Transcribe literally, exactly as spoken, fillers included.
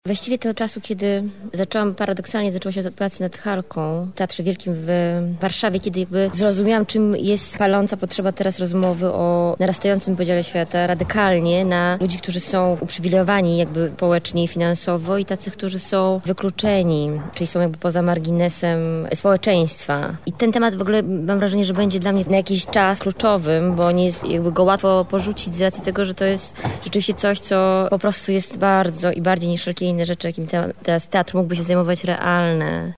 Właściwie to od czasu, kiedy zaczęłam, paradoksalnie zaczęła się od pracy nad Harką w Teatrze Wielkim w Warszawie, kiedy jakby zrozumiałam, czym jest paląca potrzeba teraz rozmowy o narastającym podziale świata radykalnie na ludzi, którzy są uprzywilejowani jakby społecznie i finansowo i tacy, którzy są wykluczeni, czyli są jakby poza marginesem społeczeństwa. I ten temat w ogóle mam wrażenie, że będzie dla mnie na jakiś czas kluczowym, bo nie jest jakby go łatwo porzucić z racji tego, że to jest rzeczywiście coś, co po prostu jest bardzo i bardziej niż wszelkie inne rzeczy, jakim te, teraz teatr mógłby się zajmować, realne.